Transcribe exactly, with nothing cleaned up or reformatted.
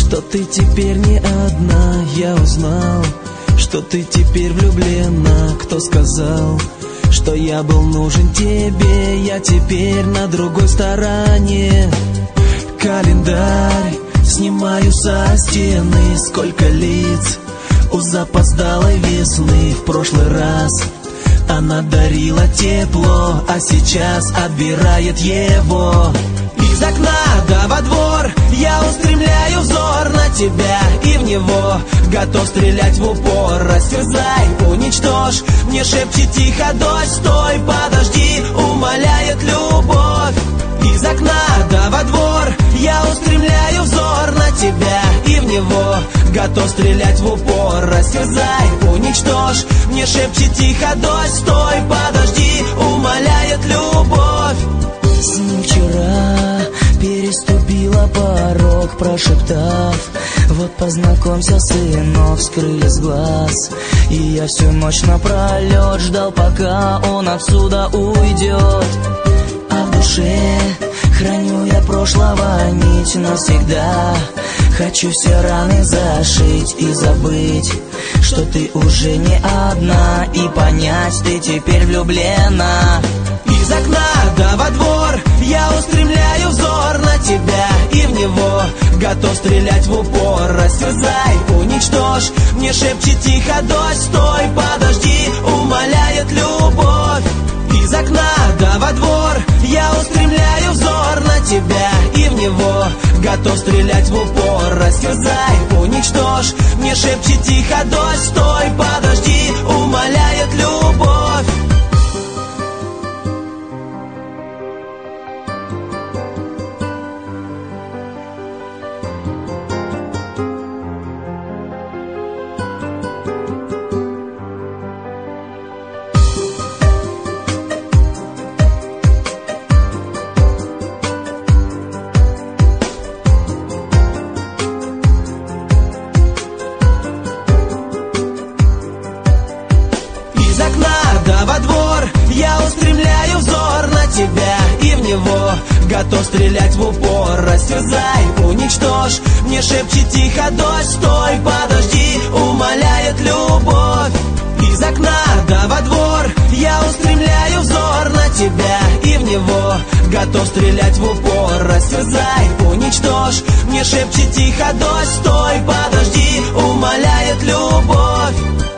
что ты теперь не одна. Я узнал, что ты теперь влюблена. Кто сказал, что я был нужен тебе? Я теперь на другой стороне. Календарь снимаю со стены. Сколько лиц у запоздалой весны. В прошлый раз она дарила тепло, а сейчас отбирает его. Из окна да во двор я устремляю взор на тебя и в него. Готов стрелять в упор. Растерзай, уничтожь, мне шепчет тихо дождь. Стой, подожди, умоляет любовь. Из окна да во двор я устремляю взор на тебя и в него. Готов стрелять в упор. Растерзай, уничтожь, мне шепчет тихо дождь. Стой, подожди, умоляет любовь. С ним вчера переступила порог, прошептав: вот познакомься, сынок, скрыли с глаз. И я всю ночь напролет ждал, пока он отсюда уйдет. А в душе храню я прошлого нить навсегда. Хочу все раны зашить и забыть, что ты уже не одна, и понять, ты теперь влюблена. Из окна да во двор я устремляю взор на тебя и в него. Готов стрелять в упор. Растерзай, уничтожь, мне шепчет тихо дождь. Стой, подожди, умоляет любовь. Из окна да во двор я устремляю взор на тебя и в него. Готов стрелять в упор. Растерзай, уничтожь, мне шепчет тихо дождь. Стой, подожди, умоляет любовь. Из окна да во двор я устремляю взор на тебя и в него. Готов стрелять в упор. Растерзай, уничтожь, мне шепчет тихо дождь. Стой, подожди, умоляет любовь. Из окна да во двор я устремляю взор на тебя и в него. Готов стрелять в упор. Растерзай, уничтожь, мне шепчет тихо дождь. Стой, подожди, умоляет любовь.